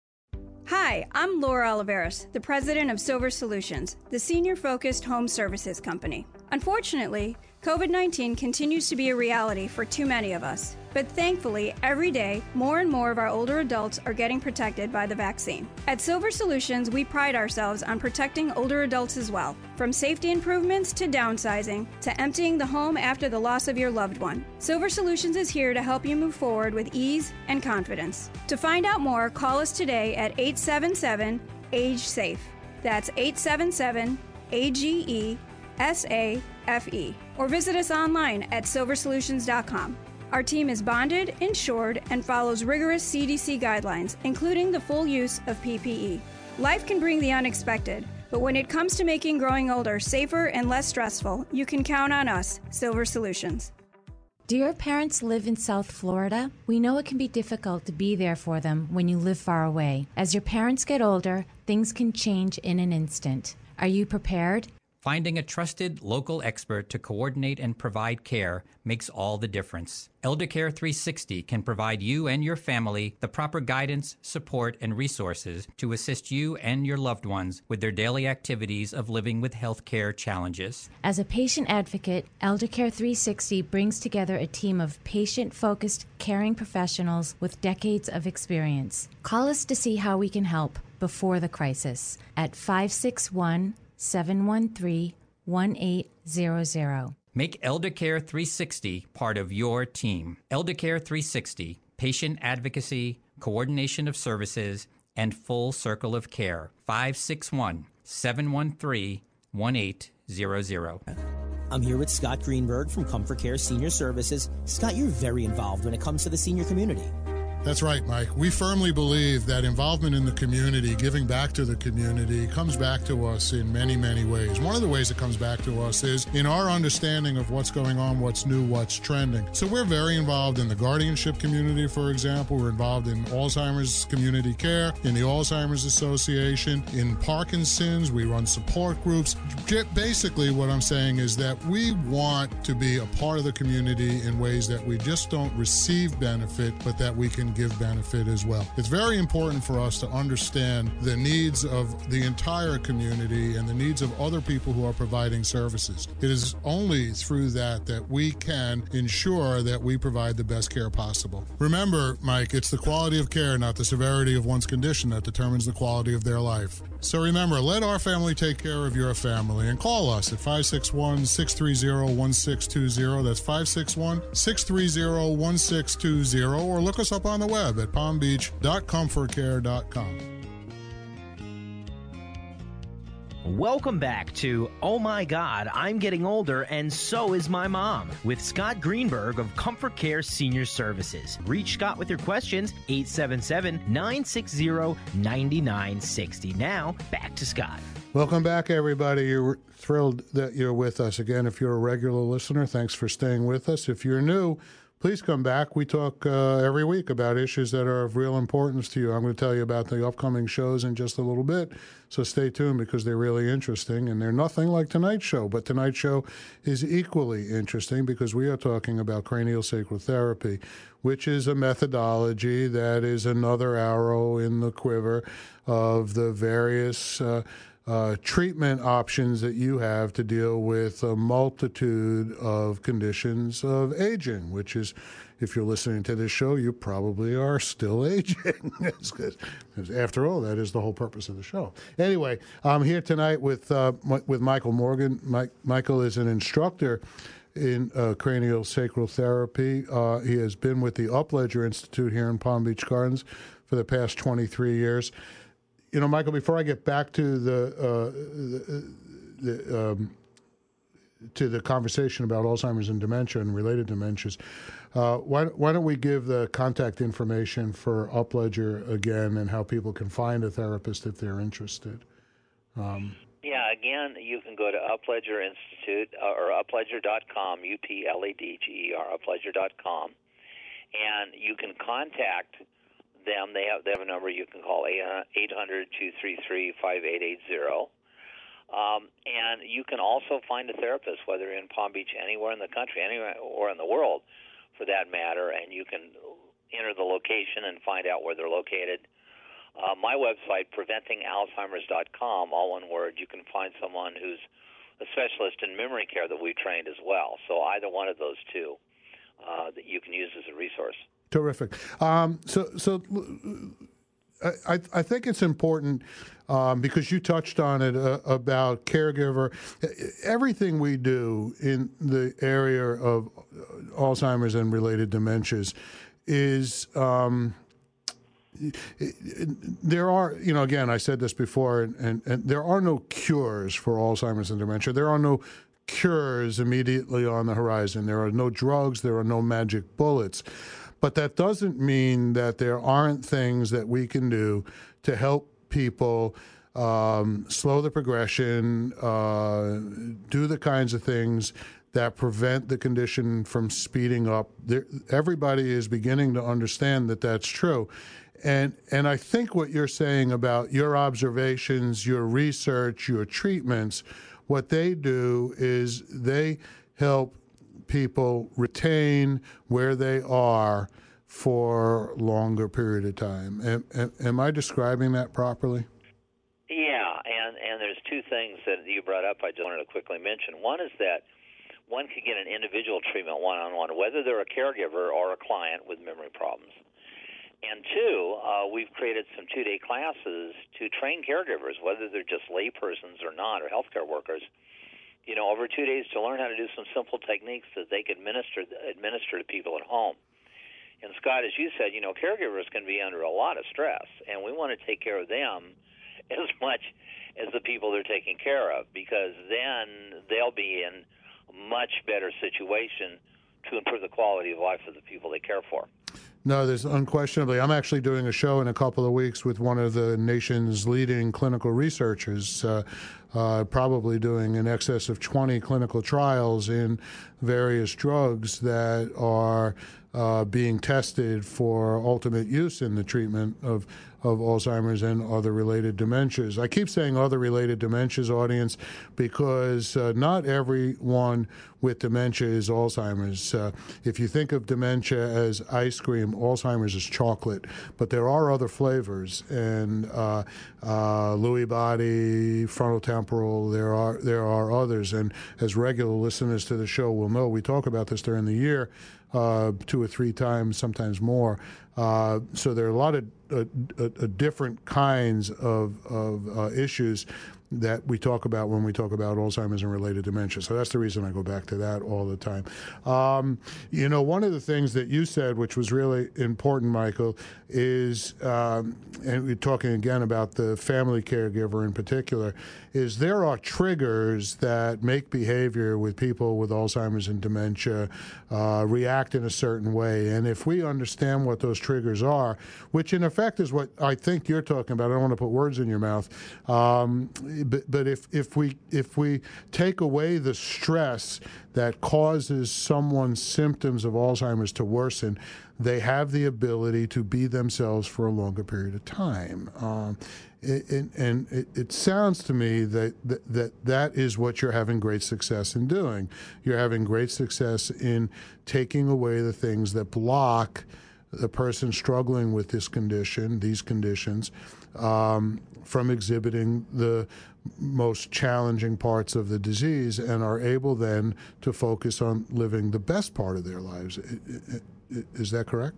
Hi, I'm Laura Oliveris, the president of Silver Solutions, the senior-focused home services company. Unfortunately, COVID nineteen continues to be a reality for too many of us. But thankfully, every day, more and more of our older adults are getting protected by the vaccine. At Silver Solutions, we pride ourselves on protecting older adults as well, from safety improvements to downsizing to emptying the home after the loss of your loved one. Silver Solutions is here to help you move forward with ease and confidence. To find out more, call us today at eight seven seven, A G E SAFE. That's eight seven seven, A G E S A F E. Or visit us online at silver solutions dot com. Our team is bonded, insured, and follows rigorous C D C guidelines, including the full use of P P E. Life can bring the unexpected, but when it comes to making growing older safer and less stressful, you can count on us, Silver Solutions. Do your parents live in South Florida? We know it can be difficult to be there for them when you live far away. As your parents get older, things can change in an instant. Are you prepared? Finding a trusted local expert to coordinate and provide care makes all the difference. ElderCare three sixty can provide you and your family the proper guidance, support, and resources to assist you and your loved ones with their daily activities of living with healthcare challenges. As a patient advocate, ElderCare three sixty brings together a team of patient-focused, caring professionals with decades of experience. Call us to see how we can help before the crisis at five six one, seven one three, one eight zero zero. Make ElderCare three sixty part of your team. ElderCare three sixty, patient advocacy, coordination of services, and full circle of care. five six one, seven one three, one eight zero zero. I'm here with Scott Greenberg from Comfort Care Senior Services. Scott, you're very involved when it comes to the senior community. That's right, Mike. We firmly believe that involvement in the community, giving back to the community, comes back to us in many, many ways. One of the ways it comes back to us is in our understanding of what's going on, what's new, what's trending. So we're very involved in the guardianship community, for example. We're involved in Alzheimer's community care, in the Alzheimer's Association, in Parkinson's. We run support groups. Basically, what I'm saying is that we want to be a part of the community in ways that we just don't receive benefit, but that we can give benefit as well. It's very important for us to understand the needs of the entire community and the needs of other people who are providing services. It is only through that that we can ensure that we provide the best care possible. Remember, Mike, it's the quality of care, not the severity of one's condition, that determines the quality of their life. So remember, let our family take care of your family and call us at five six one, six three zero, one six two zero. That's five six one, six three zero, one six two zero, or look us up on the web at palm beach dot comfort care dot com. Welcome back to Oh My God, I'm Getting Older and So Is My Mom with Scott Greenberg of Comfort Care Senior Services. Reach Scott with your questions, eight seven seven, nine six zero, nine nine six zero. Now, back to Scott. Welcome back, everybody. You're thrilled that you're with us. Again, if you're a regular listener, thanks for staying with us. If you're new, please come back. We talk uh, every week about issues that are of real importance to you. I'm going to tell you about the upcoming shows in just a little bit, so stay tuned because they're really interesting, and they're nothing like tonight's show. But tonight's show is equally interesting because we are talking about craniosacral therapy, which is a methodology that is another arrow in the quiver of the various uh, Uh, treatment options that you have to deal with a multitude of conditions of aging, which is, if you're listening to this show, you probably are still aging. Because after all, that is the whole purpose of the show. Anyway, I'm here tonight with uh, with Michael Morgan. Mike, Michael is an instructor in uh, cranial sacral therapy. Uh, he has been with the Upledger Institute here in Palm Beach Gardens for the past twenty-three years. You know, Michael, before I get back to the, uh, the, the um, to the conversation about Alzheimer's and dementia and related dementias, uh, why, why don't we give the contact information for Upledger again and how people can find a therapist if they're interested? Um, yeah, again, you can go to Upledger Institute uh, or upledger dot com, U P L E D G E R, upledger dot com, and you can contact them. They have, they have a number you can call, eight hundred, two three three, five eight eight zero. Um, and you can also find a therapist, whether in Palm Beach, anywhere in the country, anywhere or in the world, for that matter, and you can enter the location and find out where they're located. Uh, my website, preventing alzheimers dot com, all one word, you can find someone who's a specialist in memory care that we trained as well. So either one of those two uh, that you can use as a resource. Terrific. Um, so, so I, I think it's important um, because you touched on it uh, about caregiver. Everything we do in the area of Alzheimer's and related dementias is um, it, it, there are, you know, again, I said this before, and, and, and there are no cures for Alzheimer's and dementia. There are no cures immediately on the horizon. There are no drugs. There are no magic bullets. But that doesn't mean that there aren't things that we can do to help people um, slow the progression, uh, do the kinds of things that prevent the condition from speeding up. There, everybody is beginning to understand that that's true. And, and I think what you're saying about your observations, your research, your treatments, what they do is they help people retain where they are for a longer period of time. Am, am, am I describing that properly? Yeah, and, and there's two things that you brought up I just wanted to quickly mention. One is that one could get an individual treatment one-on-one, whether they're a caregiver or a client with memory problems. And two, uh, we've created some two-day classes to train caregivers, whether they're just laypersons or not, or healthcare workers, you know, over two days to learn how to do some simple techniques that they can administer, administer to people at home. And, Scott, as you said, you know, caregivers can be under a lot of stress, and we want to take care of them as much as the people they're taking care of, because then they'll be in a much better situation to improve the quality of life of the people they care for. No, there's unquestionably. I'm actually doing a show in a couple of weeks with one of the nation's leading clinical researchers, uh, uh, probably doing in excess of twenty clinical trials in various drugs that are uh, being tested for ultimate use in the treatment of of Alzheimer's and other related dementias. I keep saying other related dementias, audience, because uh, not everyone with dementia is Alzheimer's. Uh, if you think of dementia as ice cream, Alzheimer's is chocolate, but there are other flavors, and uh, uh, Lewy body, frontotemporal, there are there are others, and as regular listeners to the show will know, we talk about this during the year, uh, two or three times, sometimes more. Uh, so there are a lot of uh, uh, different kinds of, of uh, issues that we talk about when we talk about Alzheimer's and related dementia. So that's the reason I go back to that all the time. Um, you know, one of the things that you said, which was really important, Michael, is, um, and we're talking again about the family caregiver in particular, is there are triggers that make behavior with people with Alzheimer's and dementia uh, react in a certain way. And if we understand what those triggers are, which in effect is what I think you're talking about, I don't want to put words in your mouth, um, but, but if, if we if we take away the stress that causes someone's symptoms of Alzheimer's to worsen, they have the ability to be themselves for a longer period of time. Um, it, it, and it, it sounds to me that, that that that is what you're having great success in doing. You're having great success in taking away the things that block the person struggling with this condition, these conditions, um, from exhibiting the most challenging parts of the disease, and are able then to focus on living the best part of their lives. Is that correct?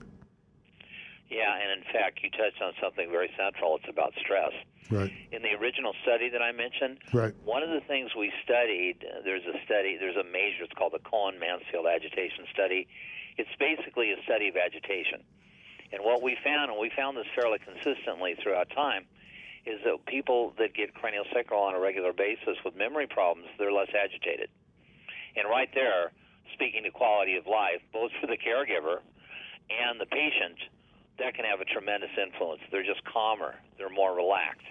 Yeah, and in fact, you touched on something very central. It's about stress. Right. In the original study that I mentioned, right. one of the things we studied, uh, there's a study, there's a measure, it's called the Cohen-Mansfield Agitation Study. It's basically a study of agitation. And what we found, and we found this fairly consistently throughout time, is that people that get craniosacral on a regular basis with memory problems, they're less agitated. And right there, speaking to quality of life, both for the caregiver and the patient, that can have a tremendous influence. They're just calmer. They're more relaxed.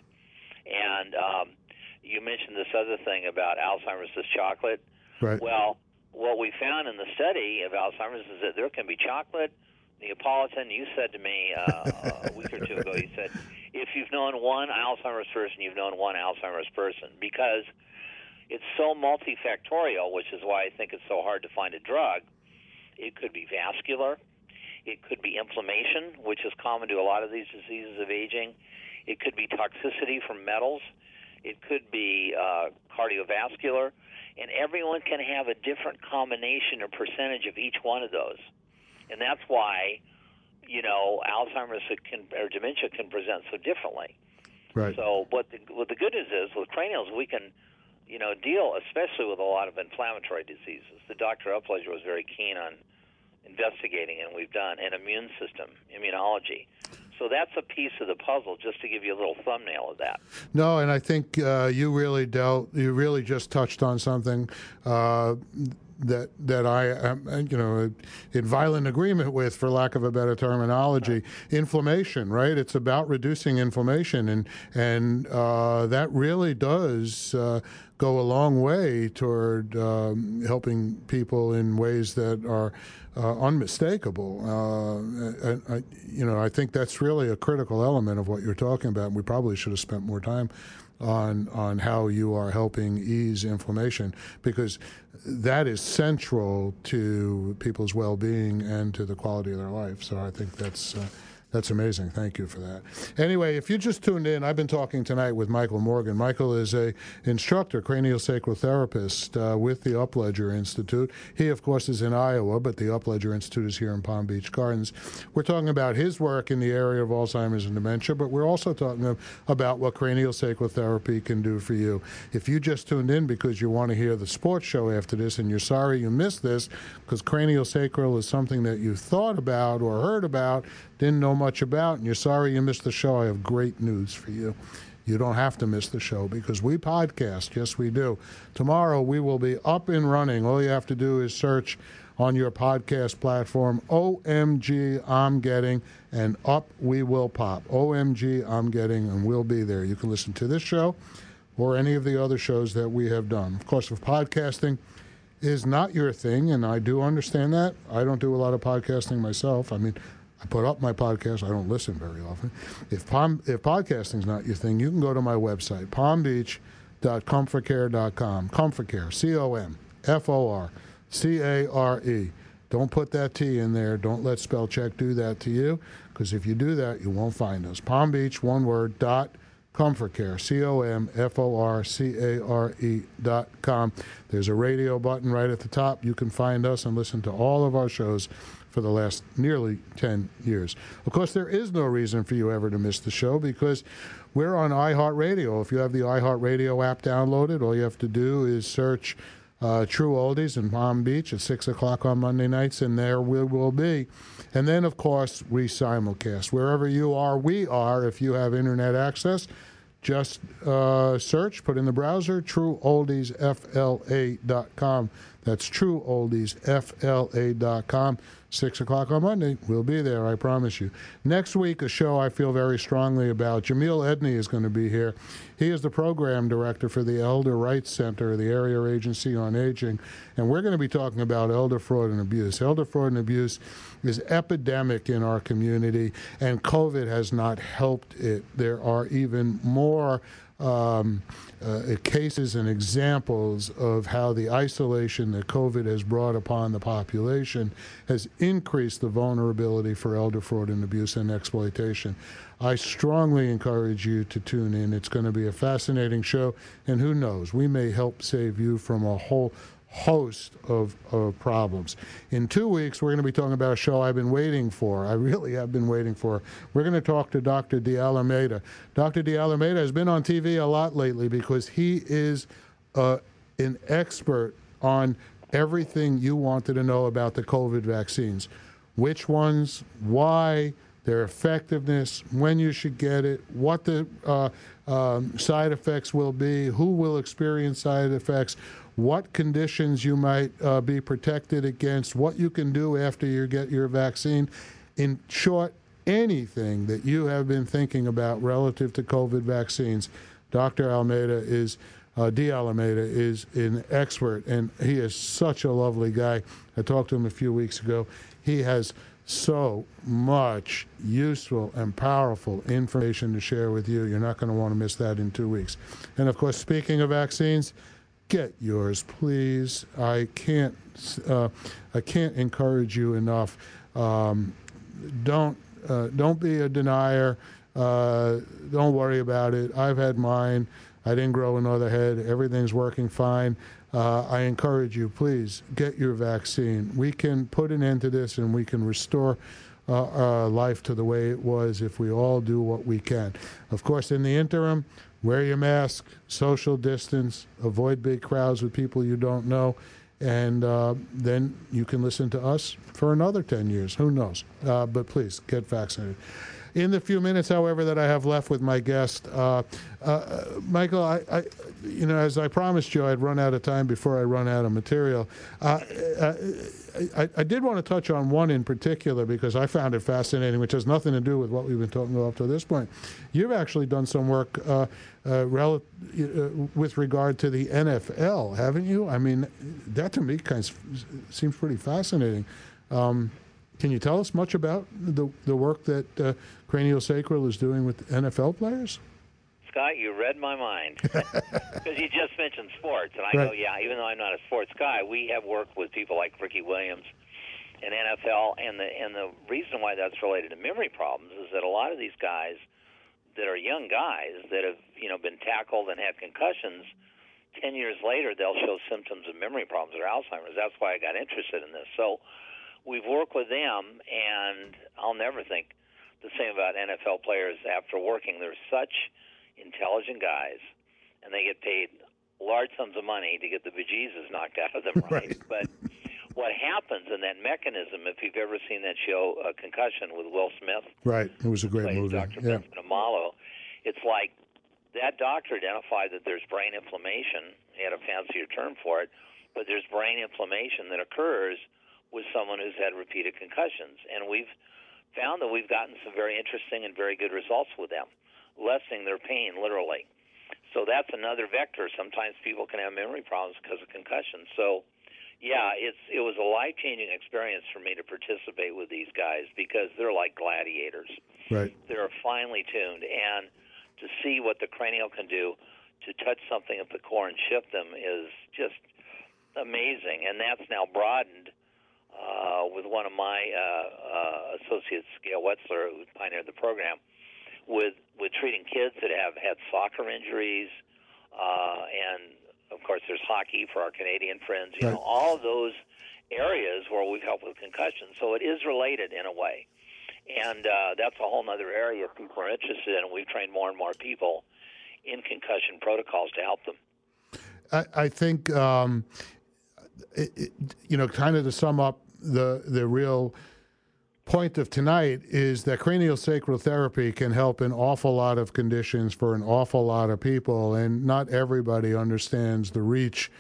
And um, you mentioned this other thing about Alzheimer's is chocolate. Right. Well, what we found in the study of Alzheimer's is that there can be chocolate, Neapolitan. You said to me uh, a week or two ago, you said, if you've known one Alzheimer's person, you've known one Alzheimer's person, because it's so multifactorial, which is why I think it's so hard to find a drug. It could be vascular. It could be inflammation, which is common to a lot of these diseases of aging. It could be toxicity from metals. It could be uh, cardiovascular. And everyone can have a different combination or percentage of each one of those. And that's why, you know, Alzheimer's can, or dementia can present so differently. Right. So what the, what the good news is with cranials, we can, you know, deal especially with a lot of inflammatory diseases. The Doctor Upledger was very keen on investigating, and we've done, an immune system, immunology. So that's a piece of the puzzle, just to give you a little thumbnail of that. No, and I think uh, you really dealt, you really just touched on something uh, that that I am, you know, in violent agreement with, for lack of a better terminology. Right. Inflammation, right? It's about reducing inflammation, and and uh, that really does uh, go a long way toward um, helping people in ways that are uh, unmistakable. Uh, I, I, you know, I think that's really a critical element of what you're talking about. And we probably should have spent more time on on how you are helping ease inflammation, because that is central to people's well-being and to the quality of their life. So I think that's uh, that's amazing. Thank you for that. Anyway, if you just tuned in, I've been talking tonight with Michael Morgan. Michael is a instructor, craniosacral therapist uh, with the Upledger Institute. He, of course, is in Iowa, but the Upledger Institute is here in Palm Beach Gardens. We're talking about his work in the area of Alzheimer's and dementia, but we're also talking about what craniosacral therapy can do for you. If you just tuned in because you want to hear the sports show after this and you're sorry you missed this, because craniosacral is something that you thought about or heard about, didn't know much about, and you're sorry you missed the show, I have great news for you. You don't have to miss the show, because we podcast. Yes, we do. Tomorrow we will be up and running. All you have to do is search on your podcast platform, O M G, I'm Getting, and up we will pop. O M G, I'm Getting, and we'll be there. You can listen to this show or any of the other shows that we have done. Of course, if podcasting is not your thing, and I do understand that, I don't do a lot of podcasting myself. I mean, I put up my podcast. I don't listen very often. If Palm, if podcasting's not your thing, you can go to my website, palm beach dot comfort care dot com. Comfort Care, C O M F O R C A R E. Don't put that T in there. Don't let spell check do that to you, because if you do that, you won't find us. Palm Beach, one word, dot Comfort Care, C O M F O R C A R E dot com. There's a radio button right at the top. You can find us and listen to all of our shows for the last nearly ten years. Of course, there is no reason for you ever to miss the show, because we're on iHeartRadio. If you have the iHeartRadio app downloaded, all you have to do is search uh, True Oldies in Palm Beach at six o'clock on Monday nights, and there we will be. And then, of course, we simulcast. Wherever you are, we are. If you have internet access, just uh, search, put in the browser, true oldies F L A dot com. That's true oldies F L A dot com. Six o'clock on Monday. We'll be there, I promise you. Next week, a show I feel very strongly about. Jamil Edney is going to be here. He is the program director for the Elder Rights Center, the Area Agency on Aging, and we're going to be talking about elder fraud and abuse. Elder fraud and abuse is epidemic in our community, and COVID has not helped it. There are even more Um, uh, cases and examples of how the isolation that COVID has brought upon the population has increased the vulnerability for elder fraud and abuse and exploitation. I strongly encourage you to tune in. It's going to be a fascinating show, and who knows, we may help save you from a whole host of, of problems. In two weeks, we're going to be talking about a show I've been waiting for. I really have been waiting for. We're going to talk to Doctor D'Alameda. Doctor D'Alameda has been on T V a lot lately because he is uh, an expert on everything you wanted to know about the COVID vaccines. Which ones, why, their effectiveness, when you should get it, what the uh, um, side effects will be, who will experience side effects, what conditions you might uh, be protected against, what you can do after you get your vaccine. In short, anything that you have been thinking about relative to COVID vaccines, Doctor Almeida is, uh, D'Alameda is an expert, and he is such a lovely guy. I talked to him a few weeks ago. He has so much useful and powerful information to share with you. You're not going to want to miss that in two weeks. And, of course, speaking of vaccines, get yours, please. I can't, uh, I can't encourage you enough. Um, don't, uh, don't be a denier. Uh, don't worry about it. I've had mine. I didn't grow another head. Everything's working fine. Uh, I encourage you, please, get your vaccine. We can put an end to this, and we can restore uh, our life to the way it was if we all do what we can. Of course, in the interim, wear your mask, social distance, avoid big crowds with people you don't know, and uh, then you can listen to us for another ten years. Who knows? Uh, but please, get vaccinated. In the few minutes, however, that I have left with my guest, uh, uh, Michael, I, I, you know, as I promised you, I'd run out of time before I run out of material. Uh, uh, I, I did want to touch on one in particular because I found it fascinating, which has nothing to do with what we've been talking about up to this point. You've actually done some work uh, uh, rel- uh, with regard to the N F L, haven't you? I mean, that to me kind of seems pretty fascinating. Um, Can you tell us much about the the work that uh, Craniosacral is doing with N F L players? Scott, you read my mind because you just mentioned sports, and I right. go, yeah. Even though I'm not a sports guy, we have worked with people like Ricky Williams and N F L, and the and the reason why that's related to memory problems is that a lot of these guys that are young guys that have you know been tackled and had concussions, ten years later they'll show symptoms of memory problems or Alzheimer's. That's why I got interested in this. So we've worked with them, and I'll never think the same about N F L players after working. They're such intelligent guys, and they get paid large sums of money to get the bejesus knocked out of them, right? right. But what happens in that mechanism, if you've ever seen that show, uh, Concussion with Will Smith. Right, it was a great movie. Doctor Yeah. Vincent Amalo. It's like that doctor identified that there's brain inflammation. He had a fancier term for it, but there's brain inflammation that occurs with someone who's had repeated concussions. And we've found that we've gotten some very interesting and very good results with them, lessening their pain, literally. So that's another vector. Sometimes people can have memory problems because of concussion. So, yeah, it's it was a life-changing experience for me to participate with these guys because they're like gladiators. Right. They're finely tuned. And to see what the cranial can do to touch something at the core and shift them is just amazing. And that's now broadened Uh, with one of my uh, uh, associates, Gail Wetzler, who pioneered the program, with with treating kids that have had soccer injuries, uh, and of course there's hockey for our Canadian friends. You right. know, all of those areas where we've helped with concussion. So it is related in a way, and uh, that's a whole other area people are interested in. We've trained more and more people in concussion protocols to help them. I, I think. Um It, it, you know, kind of to sum up the the real point of tonight is that craniosacral therapy can help an awful lot of conditions for an awful lot of people, and not everybody understands the reach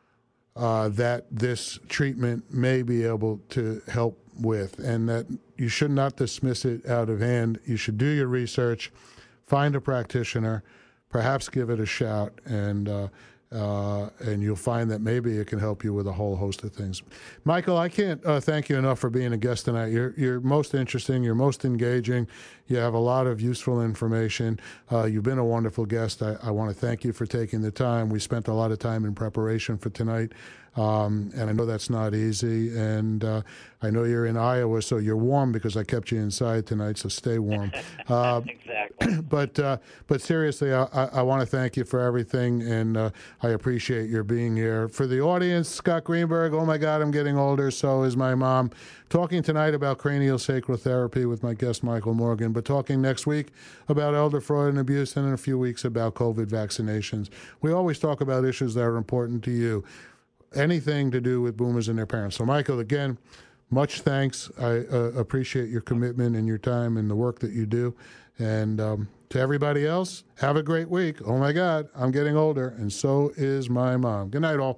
uh, that this treatment may be able to help with, and that you should not dismiss it out of hand. You should do your research, find a practitioner, perhaps give it a shout, and uh, Uh, and you'll find that maybe it can help you with a whole host of things. Michael, I can't uh, thank you enough for being a guest tonight. You're you're most interesting. You're most engaging. You have a lot of useful information. Uh, you've been a wonderful guest. I, I want to thank you for taking the time. We spent a lot of time in preparation for tonight. Um, and I know that's not easy. And uh, I know you're in Iowa, so you're warm because I kept you inside tonight, so stay warm. Uh, exactly. But uh, but seriously, I, I, I want to thank you for everything, and uh, I appreciate your being here. For the audience, Scott Greenberg, oh my God, I'm getting older, so is my mom. Talking tonight about cranial sacral therapy with my guest, Michael Morgan, but talking next week about elder fraud and abuse, and in a few weeks about COVID vaccinations. We always talk about issues that are important to you. Anything to do with boomers and their parents. So, Michael, again, much thanks. I uh, appreciate your commitment and your time and the work that you do. And um, to everybody else, have a great week. Oh, my God, I'm getting older, and so is my mom. Good night, all.